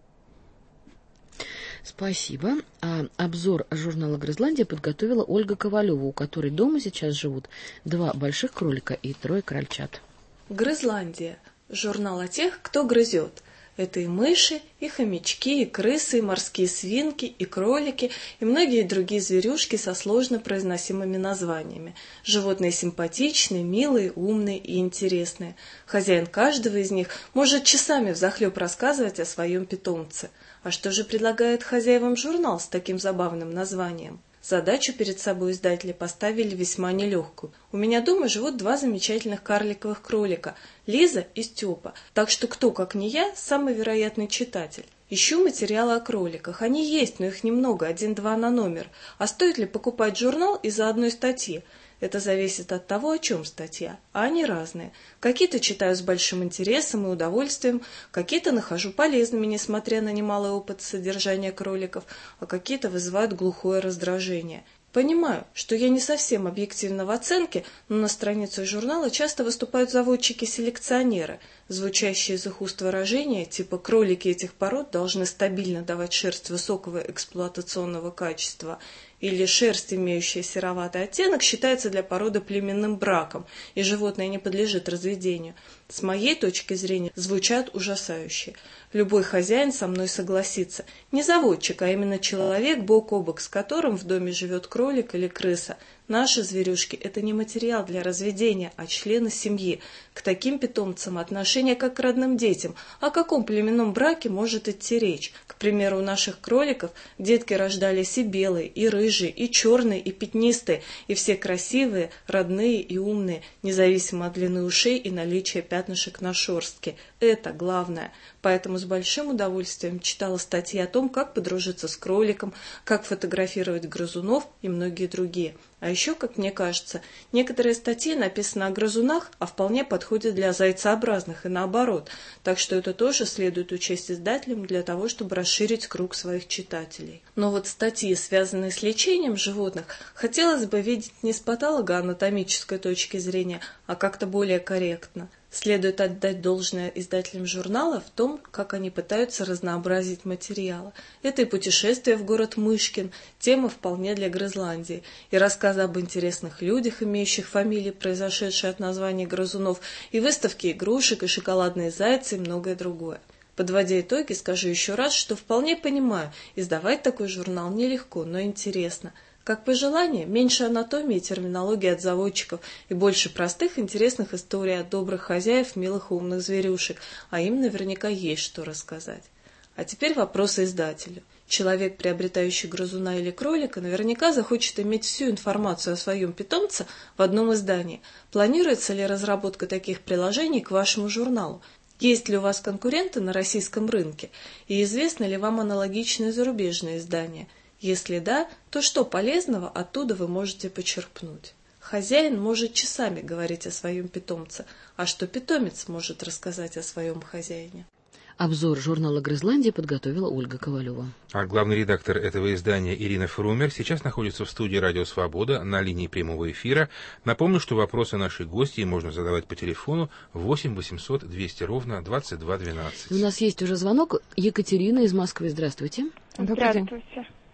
Спасибо. А обзор журнала «Грызландия» подготовила Ольга Ковалева, у которой дома сейчас живут два больших кролика и трое крольчат. «Грызландия» – журнал о тех, кто грызет. Это и мыши, и хомячки, и крысы, и морские свинки, и кролики, и многие другие зверюшки со сложно произносимыми названиями. Животные симпатичные, милые, умные и интересные. Хозяин каждого из них может часами взахлеб рассказывать о своем питомце. А что же предлагает хозяевам журнал с таким забавным названием? Задачу перед собой издатели поставили весьма нелегкую. У меня дома живут два замечательных карликовых кролика – Лиза и Степа, так что кто, как не я, самый вероятный читатель. Ищу материалы о кроликах. Они есть, но их немного, один-два на номер. А стоит ли покупать журнал из-за одной статьи? Это зависит от того, о чем статья, а они разные. Какие-то читаю с большим интересом и удовольствием, какие-то нахожу полезными, несмотря на немалый опыт содержания кроликов, а какие-то вызывают глухое раздражение. Понимаю, что я не совсем объективна в оценке, но на страницах журнала часто выступают заводчики-селекционеры, звучащие из их уст выражения, типа «кролики этих пород должны стабильно давать шерсть высокого эксплуатационного качества», или «шерсть, имеющая сероватый оттенок, считается для породы племенным браком, и животное не подлежит разведению». С моей точки зрения звучат ужасающе. Любой хозяин со мной согласится. Не заводчик, а именно человек, бок о бок с которым в доме живет кролик или крыса. Наши зверюшки – это не материал для разведения, а члены семьи. К таким питомцам отношение как к родным детям. О каком племенном браке может идти речь? К примеру, у наших кроликов детки рождались и белые, и рыжие, и черные, и пятнистые, и все красивые, родные и умные, независимо от длины ушей и наличия пятнышек на шерстке. Это главное. Поэтому с большим удовольствием читала статьи о том, как подружиться с кроликом, как фотографировать грызунов и многие другие. А еще, как мне кажется, некоторые статьи написаны о грызунах, а вполне подходят для зайцеобразных и наоборот. Так что это тоже следует учесть издателям для того, чтобы расширить круг своих читателей. Но вот статьи, связанные с лечением животных, хотелось бы видеть не с патологоанатомической точки зрения, а как-то более корректно. Следует отдать должное издателям журнала в том, как они пытаются разнообразить материалы. Это и путешествие в город Мышкин, тема вполне для Грызландии, и рассказы об интересных людях, имеющих фамилии, произошедшие от названий грызунов, и выставки игрушек, и шоколадные зайцы, и многое другое. Подводя итоги, скажу еще раз, что вполне понимаю, издавать такой журнал нелегко, но интересно. Как пожелание, меньше анатомии и терминологии от заводчиков и больше простых интересных историй от добрых хозяев, милых и умных зверюшек, а им наверняка есть что рассказать. А теперь вопросы издателю. Человек, приобретающий грызуна или кролика, наверняка захочет иметь всю информацию о своем питомце в одном издании. Планируется ли разработка таких приложений к вашему журналу? Есть ли у вас конкуренты на российском рынке? И известны ли вам аналогичные зарубежные издания? Если да, то что полезного оттуда вы можете почерпнуть? Хозяин может часами говорить о своем питомце, а что питомец может рассказать о своем хозяине? Обзор журнала «Грызландия» подготовила Ольга Ковалева. А главный редактор этого издания Ирина Фрумер сейчас находится в студии «Радио Свобода» на линии прямого эфира. Напомню, что вопросы нашей гости можно задавать по телефону восемь восемьсот двести ровно двадцать два двенадцать. У нас есть уже звонок. Екатерина из Москвы. Здравствуйте. Здравствуйте.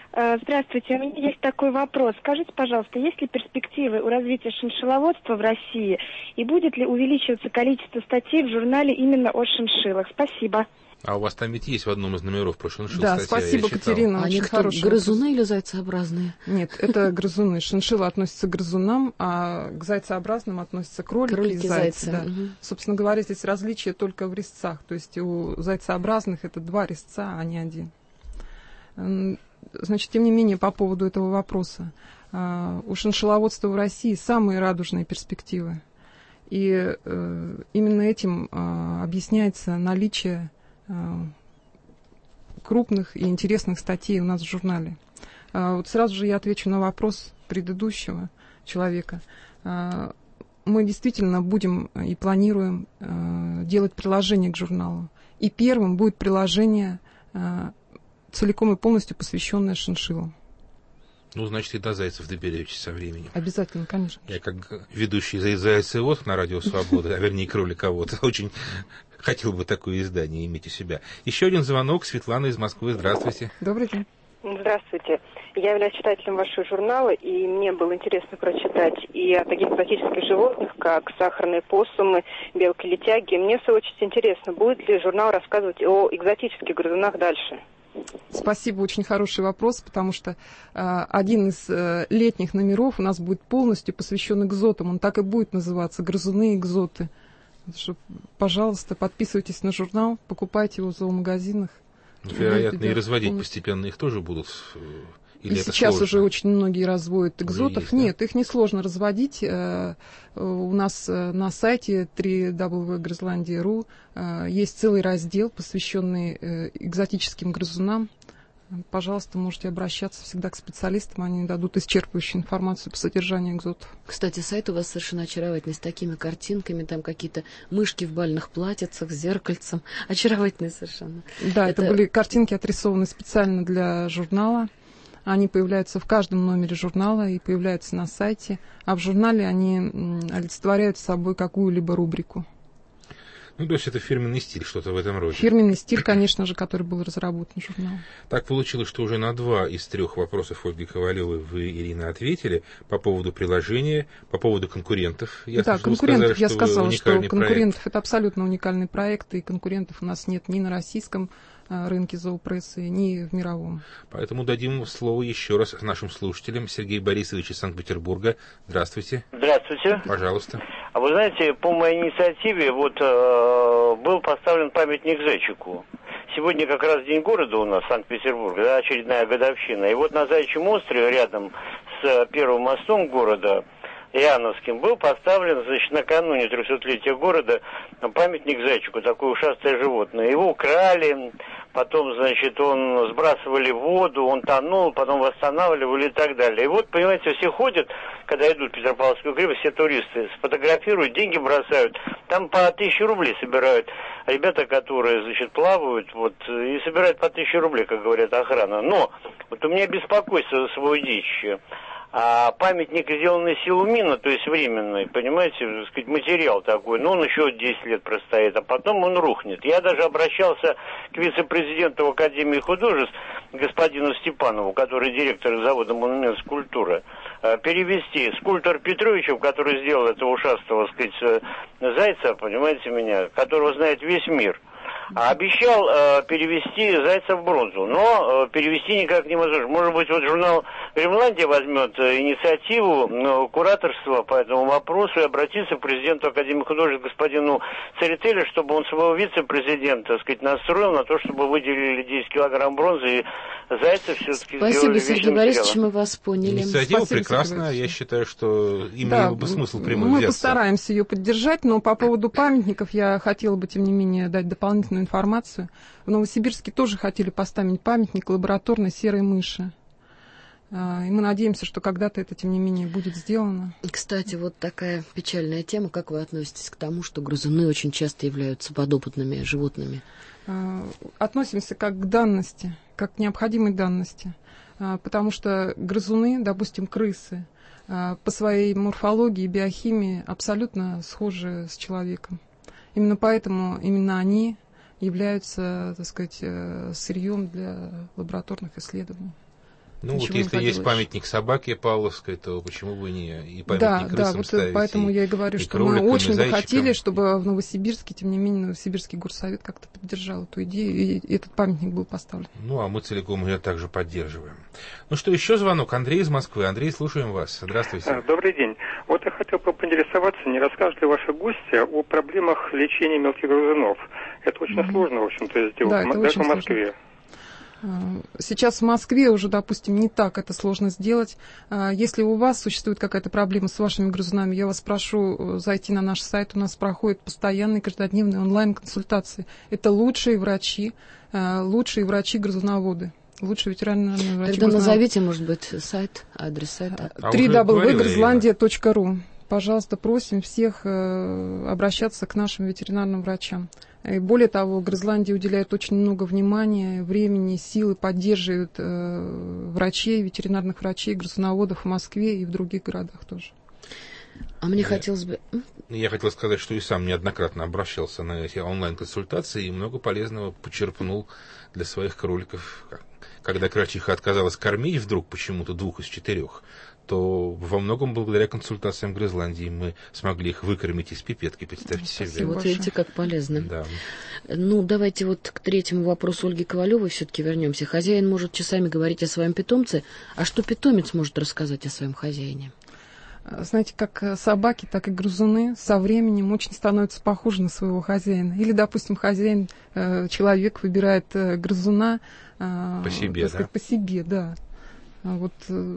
Здравствуйте, у меня есть такой вопрос. Скажите, пожалуйста, есть ли перспективы у развития шиншилловодства в России и будет ли увеличиваться количество статей в журнале именно о шиншиллах? Спасибо. А у вас там ведь есть в одном из номеров про шиншилл Да, статья, спасибо, Катерина. Они кто, грызуны или зайцеобразные? Нет, это грызуны. Шиншиллы относятся к грызунам, а к зайцеобразным относятся кролики, кролики и зайцы. зайцы. Да. Угу. Собственно говоря, здесь различие только в резцах. То есть у зайцеобразных это два резца, а не один. Значит, тем не менее, по поводу этого вопроса. У шиншилловодства в России самые радужные перспективы. И именно этим объясняется наличие крупных и интересных статей у нас в журнале. Вот сразу же я отвечу на вопрос предыдущего человека. Мы действительно будем и планируем делать приложение к журналу. И первым будет приложение целиком и полностью посвященное шиншиллам. Ну, значит, и до зайцев доберетесь со временем. Обязательно, конечно. Я как ведущий зайцевод на радио «Свобода», а вернее, кроликовод, очень хотел бы такое издание иметь у себя. Еще один звонок. Светлана из Москвы. Здравствуйте. Добрый день. Здравствуйте. Я являюсь читателем вашего журнала, и мне было интересно прочитать и о таких экзотических животных, как сахарные посумы, белки-летяги. Мне, в свою очередь, интересно, будет ли журнал рассказывать о экзотических грызунах дальше? Спасибо, очень хороший вопрос, потому что э, один из э, летних номеров у нас будет полностью посвящен экзотам. Он так и будет называться «Грызуны и экзоты». Что, пожалуйста, подписывайтесь на журнал, покупайте его в зоомагазинах. Вероятно, и разводить постепенно их тоже будут. Или и это сейчас сложно? Уже очень многие разводят экзотов. Есть, да? Нет, их несложно разводить. У нас на сайте дабл ю дабл ю дабл ю точка грызландия точка ру есть целый раздел, посвященный экзотическим грызунам. Пожалуйста, можете обращаться всегда к специалистам, они дадут исчерпывающую информацию по содержанию экзотов. Кстати, сайт у вас совершенно очаровательный, с такими картинками, там какие-то мышки в бальных платьицах с зеркальцем. Очаровательные совершенно. Да, это, это были картинки, отрисованы специально для журнала. Они появляются в каждом номере журнала и появляются на сайте. А в журнале они олицетворяют собой какую-либо рубрику. Ну, то есть это фирменный стиль, что-то в этом роде. Фирменный стиль, конечно же, который был разработан журналом. Так получилось, что уже на два из трех вопросов Ольги Ковалевой вы, Ирина, ответили по поводу приложения, по поводу конкурентов. Я да, слышал, конкурентов. сказали, я сказала, что конкурентов проект. Это абсолютно уникальный проект, и конкурентов у нас нет ни на российском рынке зоопрессы, ни в мировом. Поэтому дадим слово еще раз нашим слушателям. Сергей Борисович из Санкт-Петербурга. Здравствуйте. Здравствуйте. Пожалуйста. А вы знаете, по моей инициативе вот э, был поставлен памятник Зайчику. Сегодня как раз День города у нас, Санкт-Петербург, да, очередная годовщина. И вот на Заячьем острове, рядом с первым мостом города, Иоанновским, был поставлен, значит, накануне трехсотлетия города памятник Зайчику, такое ушастое животное. Его украли, потом, значит, он сбрасывали в воду, он тонул, потом восстанавливали и так далее. И вот, понимаете, все ходят, когда идут в Петропавловскую крепость, все туристы сфотографируют, деньги бросают, там по тысяче рублей собирают ребята, которые, значит, плавают, вот, и собирают по тысяче рублей, как говорят, охрана. Но вот у меня беспокойство за свою дичь. А памятник сделан из силумина, то есть временный, понимаете, так сказать, материал такой, но он еще десять лет простоит, а потом он рухнет. Я даже обращался к вице-президенту Академии художеств, господину Степанову, который директор завода «Монумент скульптуры», перевести скульптор Петровичев, который сделал этого ушастого, так сказать, зайца, понимаете меня, которого знает весь мир. А обещал э, перевести зайца в бронзу, но э, перевести никак невозможно. Может быть, вот журнал «Грызландия» возьмет э, инициативу э, кураторства по этому вопросу и обратиться к президенту Академии художеств господину Церетели, чтобы он своего вице-президента, так сказать, настроил на то, чтобы выделили десять килограмм бронзы и зайца все-таки сделали. Спасибо, Сергей Борисович, мы вас поняли. Инициатива Спасибо, прекрасная, я считаю, что имел да, бы смысл прямой мы взяться. постараемся ее поддержать, но по поводу памятников я хотела бы, тем не менее, дать дополнительную информацию. В Новосибирске тоже хотели поставить памятник лабораторной серой мыши. И мы надеемся, что когда-то это, тем не менее, будет сделано. Кстати, вот такая печальная тема. Как вы относитесь к тому, что грызуны очень часто являются подопытными животными? Относимся как к данности, как к необходимой данности. Потому что грызуны, допустим, крысы, по своей морфологии и биохимии абсолютно схожи с человеком. Именно поэтому именно они являются, так сказать, сырьем для лабораторных исследований. Ну вот если есть памятник собаке Павловской, то почему бы не и памятник да, крысам да, вот ставить? Поэтому и, я и говорю, и что мы кроликам, очень бы хотели, чтобы в Новосибирске, тем не менее, Новосибирский горсовет как-то поддержал эту идею, и этот памятник был поставлен. Ну, а мы целиком ее также поддерживаем. Ну что, еще звонок. Андрей из Москвы. Андрей, слушаем вас. Здравствуйте. Добрый день. Вот я хотел бы поинтересоваться, не расскажут ли ваши гости о проблемах лечения мелких грызунов? Это очень mm-hmm. сложно, в общем-то, сделать, да, это даже в Москве. Сложно. Сейчас в Москве уже, допустим, не так это сложно сделать. Если у вас существует какая-то проблема с вашими грызунами, я вас прошу зайти на наш сайт. У нас проходят постоянные каждодневные онлайн-консультации. Это лучшие врачи, лучшие врачи-грызуноводы. Лучшие ветеринарные врачи. Тогда назовите, может быть, сайт, адрес сайта. дабл ю дабл ю дабл ю точка грызландия точка ру. Пожалуйста, просим всех обращаться к нашим ветеринарным врачам. И более того, Грызландия уделяет очень много внимания, времени, силы, поддерживает э, врачей, ветеринарных врачей, грызуноводов в Москве и в других городах тоже. А мне я, хотелось бы... Я хотел сказать, что и сам неоднократно обращался на эти онлайн-консультации и много полезного почерпнул для своих кроликов. Когда крольчиха отказалась кормить вдруг почему-то двух из четырех, то во многом благодаря консультациям Грызландии мы смогли их выкормить из пипетки, представьте себе. Спасибо, вот видите, как полезно. Да. Ну, давайте вот к третьему вопросу Ольги Ковалевой все-таки вернемся. Хозяин может часами говорить о своем питомце, а что питомец может рассказать о своем хозяине? Знаете, как собаки, так и грызуны со временем очень становятся похожи на своего хозяина. Или, допустим, хозяин, человек выбирает грызуна по себе, так сказать, да? по себе, да. Вот,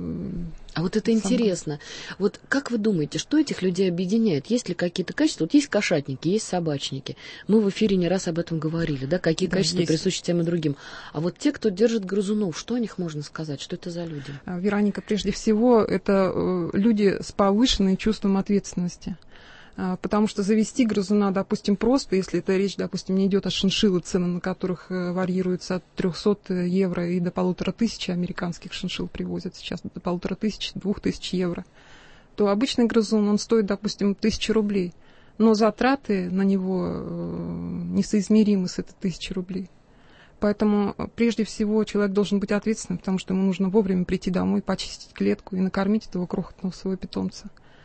а вот это интересно. Вот как вы думаете, что этих людей объединяет? Есть ли какие-то качества? Вот есть кошатники, есть собачники. Мы в эфире не раз об этом говорили, да, какие да, качества есть. Присущи тем и другим. А вот те, кто держит грызунов, что о них можно сказать? Что это за люди? Вероника, прежде всего, это люди с повышенным чувством ответственности. Потому что завести грызуна, допустим, просто, если это речь, допустим, не идет о шиншиллы, цены на которых варьируются от трехсот евро и до полутора тысяч, американских шиншилл привозят сейчас до полутора тысяч, двух тысяч евро, то обычный грызун, он стоит, допустим, тысячу рублей, но затраты на него несоизмеримы с этой тысячи рублей. Поэтому, прежде всего, человек должен быть ответственным, потому что ему нужно вовремя прийти домой, почистить клетку и накормить этого крохотного своего питомца.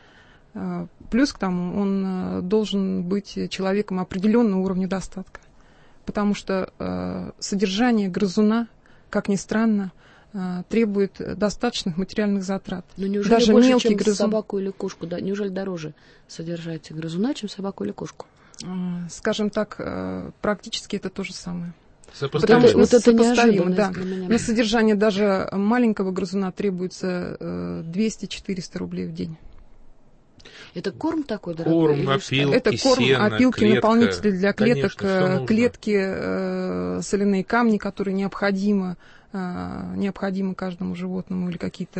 Плюс к тому, он должен быть человеком определенного уровня достатка. Потому что э, содержание грызуна, как ни странно, э, требует достаточных материальных затрат. Но неужели даже больше, мелкий чем грызун... собаку или кошку? Да? Неужели дороже содержать грызуна, чем собаку или кошку? Э, скажем так, э, практически это то же самое. Потому что вот это неожиданность да. для меня. На содержание даже маленького грызуна требуется э, двести-четыреста рублей в день. Это корм такой дорогой? Корм, опилки, это корм, сено, опилки, клетка. Наполнители для клеток, Конечно, клетки, э, соляные камни, которые необходимы, э, необходимы каждому животному, или какие-то,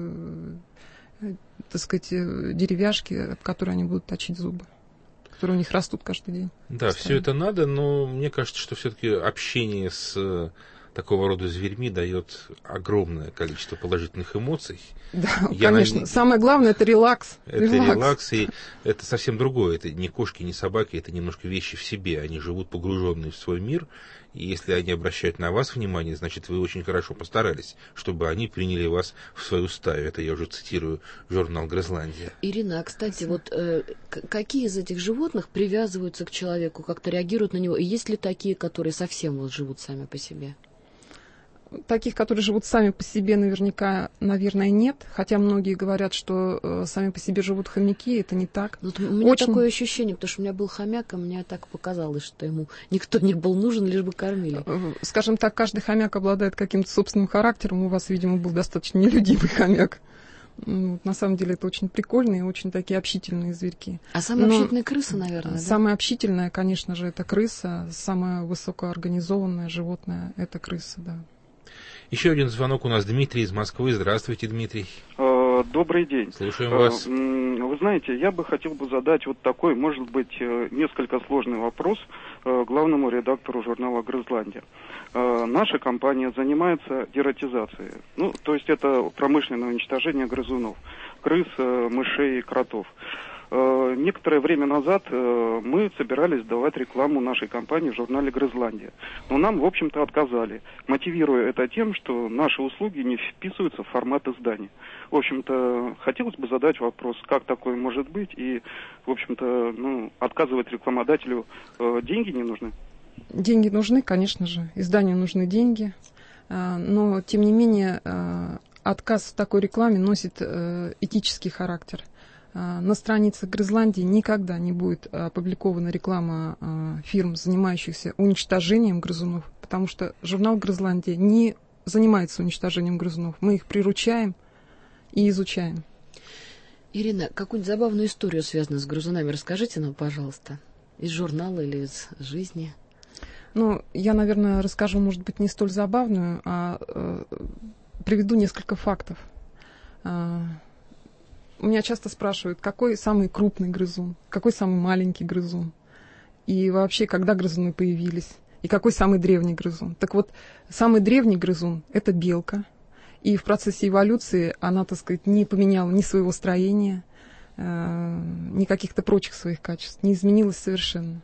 э, так сказать, деревяшки, об которые они будут точить зубы, которые у них растут каждый день. Да, все это надо, но мне кажется, что все-таки общение с такого рода зверьми дает огромное количество положительных эмоций. Да, Я конечно. На... Самое главное — это релакс. Это релакс. релакс, и это совсем другое. Это не кошки, не собаки, это немножко вещи в себе. Они живут погруженные в свой мир, и если они обращают на вас внимание, значит, вы очень хорошо постарались, чтобы они приняли вас в свою стаю. Это я уже цитирую журнал «Грызландия». Ирина, а, кстати, вот э, какие из этих животных привязываются к человеку, как-то реагируют на него? И есть ли такие, которые совсем вот живут сами по себе? Таких, которые живут сами по себе, наверняка, наверное, нет. Хотя многие говорят, что э, сами по себе живут хомяки, это не так. Вот у меня Очень... такое ощущение, потому что у меня был хомяк, и мне так показалось, что ему никто не был нужен, лишь бы кормили. Скажем так, каждый хомяк обладает каким-то собственным характером. У вас, видимо, был достаточно нелюдимый хомяк. На самом деле это очень прикольные, очень такие общительные зверьки. А самая Но общительная крыса, наверное, самая да? общительная, конечно же, это крыса. Самое высокоорганизованное животное — это крыса, да. Еще один звонок у нас. Дмитрий из Москвы. Здравствуйте, Дмитрий. Добрый день. Слушаем вас. Вы знаете, я бы хотел бы задать вот такой, может быть, несколько сложный вопрос главному редактору журнала «Грызландия». Наша компания занимается дератизацией. Ну, то есть это промышленное уничтожение грызунов, крыс, мышей, кротов. Некоторое время назад мы собирались давать рекламу нашей компании в журнале «Грызландия». Но нам, в общем-то, отказали, мотивируя это тем, что наши услуги не вписываются в формат издания. В общем-то, хотелось бы задать вопрос, как такое может быть, и, в общем-то, ну, отказывать рекламодателю деньги не нужны? Деньги нужны, конечно же. Изданию нужны деньги. Но, тем не менее, отказ в такой рекламе носит этический характер. На страницах Грызландии никогда не будет опубликована реклама фирм, занимающихся уничтожением грызунов, потому что журнал «Грызландия» не занимается уничтожением грызунов. Мы их приручаем и изучаем. Ирина, какую-нибудь забавную историю, связанную с грызунами, расскажите нам, пожалуйста, из журнала или из жизни. Ну, я, наверное, расскажу, может быть, не столь забавную, а э, приведу несколько фактов. Меня часто спрашивают, какой самый крупный грызун, какой самый маленький грызун, и вообще, когда грызуны появились, и какой самый древний грызун. Так вот, самый древний грызун – это белка, и в процессе эволюции она, так сказать, не поменяла ни своего строения, э, ни каких-то прочих своих качеств, не изменилась совершенно.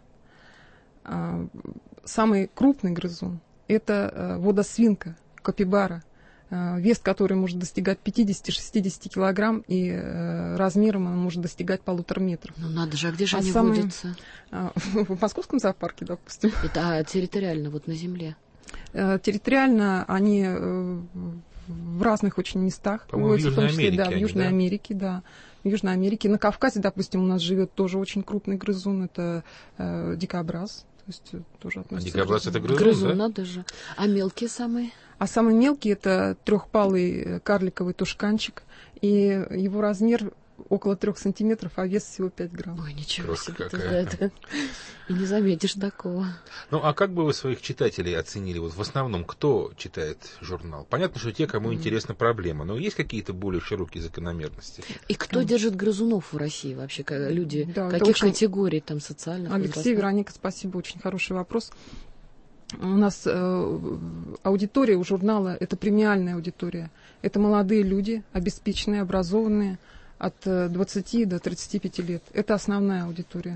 А самый крупный грызун – это э, водосвинка, капибара, вес которой может достигать пятьдесят-шестьдесят килограмм, и э, размером он может достигать полутора метров. Ну надо же, а где же а они самые, водятся? А, в московском зоопарке, допустим. Это а территориально, вот на земле? Э, территориально они э, в разных очень местах. По-моему, в Южной числе, Америке да, в Южной они, да? Америке, да. В Южной Америке. На Кавказе, допустим, у нас живет тоже очень крупный грызун, это э, дикобраз. То есть тоже относится. А дикобраз это грызун, грызун, да? Надо же. А мелкие самые? А самый мелкий – это трехпалый карликовый тушканчик, и его размер около трех сантиметров, а вес всего пять грамм. Ой, ничего Крошка себе. какая. Это, и не заметишь такого. Ну, а как бы вы своих читателей оценили? Вот в основном, кто читает журнал? Понятно, что те, кому mm. интересна проблема, но есть какие-то более широкие закономерности? И кто mm. держит грызунов в России вообще? Люди, да, каких очень... категорий там социальных? Алексей, возрастных? Вероника, спасибо, очень хороший вопрос. У нас э, аудитория у журнала – это премиальная аудитория. Это молодые люди, обеспеченные, образованные, от двадцати до тридцати пяти лет. Это основная аудитория.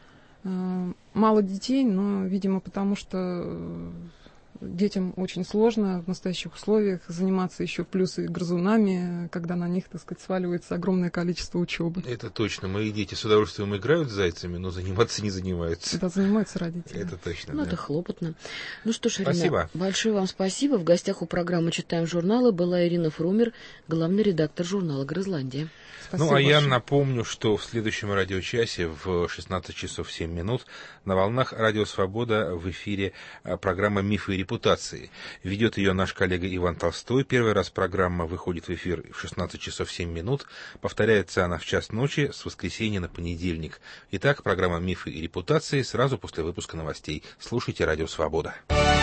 Э, мало детей, но, видимо, потому что детям очень сложно в настоящих условиях заниматься еще плюс и грызунами, когда на них, так сказать, сваливается огромное количество учебы. Это точно. Мои дети с удовольствием играют с зайцами, но заниматься не занимаются. Да, занимаются родители. Это точно, Ну, да. это хлопотно. Ну что ж, Ирина, спасибо. Большое вам спасибо. В гостях у программы «Читаем журналы» была Ирина Фрумер, главный редактор журнала «Грызландия». Спасибо ну, а большое. Я напомню, что в следующем радиочасе в шестнадцать часов семь минут на волнах Радио Свобода в эфире программа «Мифы и репутации». Ведет ее наш коллега Иван Толстой. Первый раз программа выходит в эфир в шестнадцать часов семь минут. Повторяется она в час ночи с воскресенья на понедельник. Итак, программа «Мифы и репутации» сразу после выпуска новостей. Слушайте Радио Свобода.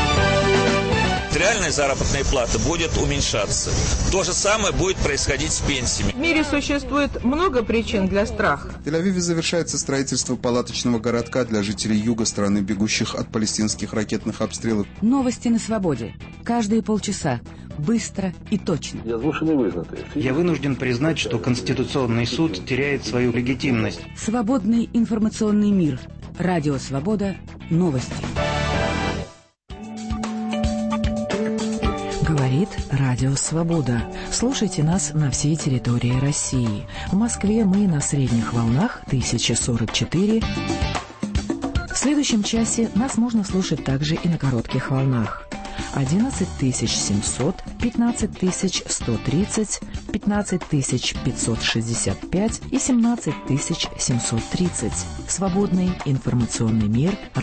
Реальная заработная плата будет уменьшаться. То же самое будет происходить с пенсиями. В мире существует много причин для страха. В Тель-Авиве завершается строительство палаточного городка для жителей юга страны, бегущих от палестинских ракетных обстрелов. Новости на свободе. Каждые полчаса. Быстро и точно. Я вынужден признать, что Конституционный суд теряет свою легитимность. Свободный информационный мир. Радио Свобода. Новости. Говорит Радио Свобода. Слушайте нас на всей территории России. В Москве мы на средних волнах тысяча сорок четыре. В следующем часе нас можно слушать также и на коротких волнах. одиннадцать тысяч семьсот, пятнадцать тысяч сто тридцать, пятнадцать тысяч пятьсот шестьдесят пять и семнадцать тысяч семьсот тридцать. Свободный информационный мир.